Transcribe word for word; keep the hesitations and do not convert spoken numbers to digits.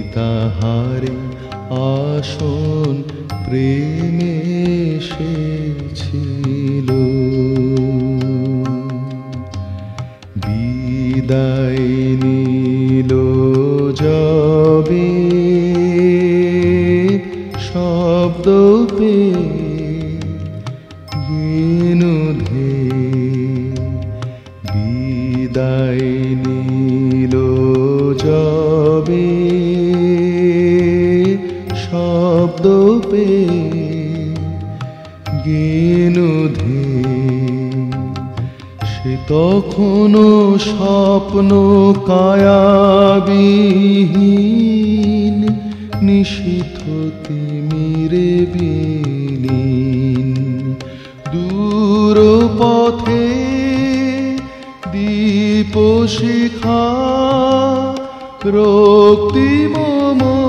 তাহারে আসন প্রেমে এসেছিল। বিদায় নিল যবে শব্দ পেয়ে গেনুধে, বিদায় নিল যবে শব্দ পেয়ে গেনুধে, সে তখনও স্বপ্ন কায়াবিহীন নিশীথ তিমিরে বিলীন। দূর পথে দীপ শিখা রক্তিম